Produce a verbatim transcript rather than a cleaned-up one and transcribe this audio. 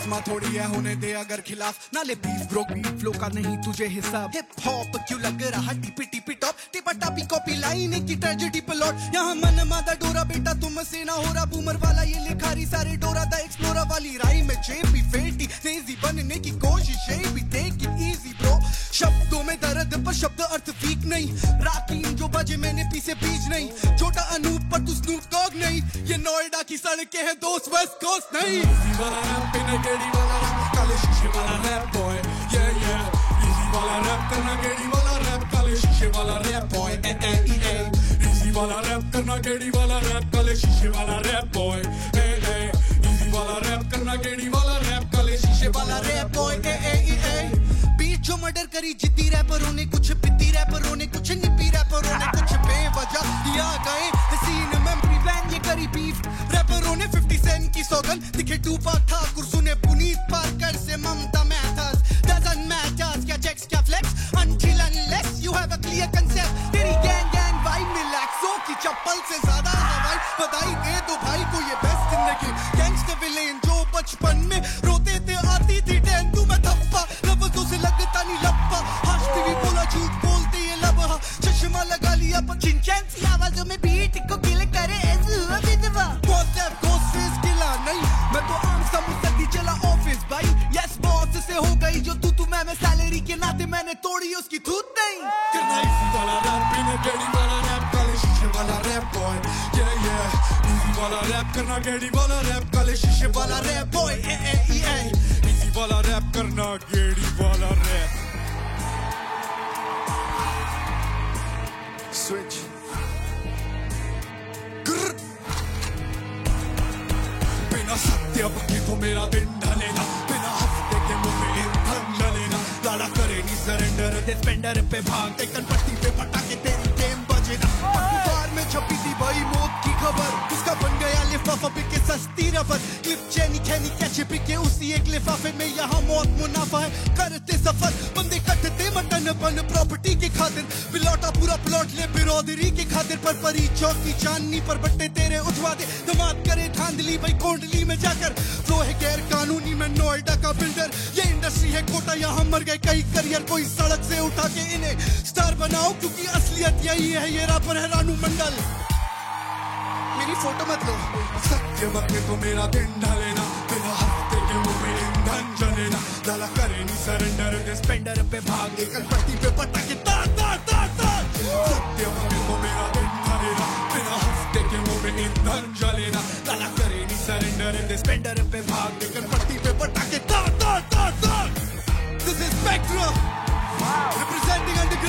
आसमां थोड़ी है होने दे अगर खिलाफ नाले बीफ ब्रो बीफ फ्लो का नहीं तुझे हिसाब हिप हॉप क्यों लग रहा टिपी टिपी टॉप टिपा टापी कॉपी लाइन की ट्रेजेडी प्लॉट यहाँ मन मादा डोरा बेटा तुम से ना हो रहा बूमर वाला ये लिखारी सारे डोरा दा एक्सप्लोरा वाली राई में चेपी फेटी तेजी बनने की कोशिश है भी टेक इट इजी ब्रो शब्दों में दर्द पर शब्द अर्थ वीक नहीं राकीन जो बजे मैंने पीछे बीच नहीं छोटा अनूप पर तू स्नूप डॉग नहीं ये नोएडा की सड़कें हैं दोस्त वेस्ट कोस्ट नहीं इजी वाला रैप इन गेड़ी वाला रैप काले शीशे वाला रैप बॉय ये ये इजी वाला रैप करना गेड़ी वाला रैप काले शीशे वाला rap boy A A E A easy वाला रैप करना गेड़ी वाला रैप काले शीशे वाला rap boy A A easy वाला रैप करना गेड़ी वाला रैप काले शीशे वाला rap boy A A E ए बीच जो मर्डर करी जिद्दी रैपरों ने कुछ पिद्दी रैपरों ने कुछ निपी रैपरों ने कुछ बेवजह दिया गए सीन मेमोरी बैन ये करी बीफ रैपरों ने फिफ्टी सेंट की सौगन दिखे टूपाक ठाकुर सुने पुनीत पार्कर से ममता मैथर्स डजंट मैटर्स क्या चेक्स क्या flex until unless you have a clear concept तेरी गैंग गैंग वाइब में लैक्सों की चप्पल से ज्यादा हवाई बधाई दे दो भाई को ये बेस्ट जिंदगी गैंगस्टर विलेन जो बचपन में रोते थे आती थी टैन तू मैं थप्पा लफ्जों से लगता नहीं लप्पा हंसती भी बोला झूठ बोलते ये लबहा चश्मा लगा लिया पर चिंचैन सी आवाजों में बीट को किल करे ऐसे हुआ विधवा बॉस लैब गोस फेस किला नहीं मैं तो आम सा मुसद्दी चला ऑफिस भाई यस बॉस से हो गई जो तू तू मैं मैं सैलरी के नाते मैंने तोड़ी उसकी थूत नहीं करना इसी वाला रैप इन गेड़ी वाला रैप काले शीशे वाला रैप बॉय ये ये इजी वाला रैप करना गेड़ी वाला रैप काले शीशे वाला rap boy A A E A easy वाला रैप करना गेड़ी वाला रैप स्विच बिना सत्य बके तो मेरा दिन ढलेगा बिना हफ्ते के मुंह में ईंधन जलेगा लाला करे नी सरेंडर दे स्पेंडर पे भाग दे कनपट्टी पे पटाके तेरी गेम बजेगा अखबार में छपी थी भाई मौत की खबर उसका बन गया लिफाफा बिके सस्ती रबर क्लिप चैनी खैनी कैचे बिके उसी एक लिफाफे में यहाँ मौत मुनाफा है करते सफर बंदे कटते मटन बन प्रॉपर्टी की खातिर पिलौटा पूरा प्लॉट ले बिरादरी की खातिर पर परी चौकी चांदनी पर बट्टे तेरे उठवा दे धमात करे धांधली भाई कोंडली में जाकर फ्लो है गैर कानूनी में नोएडा का बिल्डर ये इंडस्ट्री है कोटा यहाँ मर गए कई करियर कोई सड़क से उठा के इन्हें स्टार बनाओ क्योंकि असलियत यही है ये रैपर है रानू मंडल मेरी फोटो मत लो सत्य बके तो मेरा दिन ढलेना बिना हफ्ते के मुंह में ईंधन जलेना लाला करे नी सरेंडर दे स्पेंडर पे भाग दे कनपट्टी पे पटाके तार तार तार तार सत्य बके तो मेरा दिन ढलेना बिना हफ्ते के मुंह में ईंधन जलेना लाला करे नी सरेंडर दे स्पेंडर पे भाग दे कनपट्टी पे पटाके तार तार तार तार This is Spectra representing under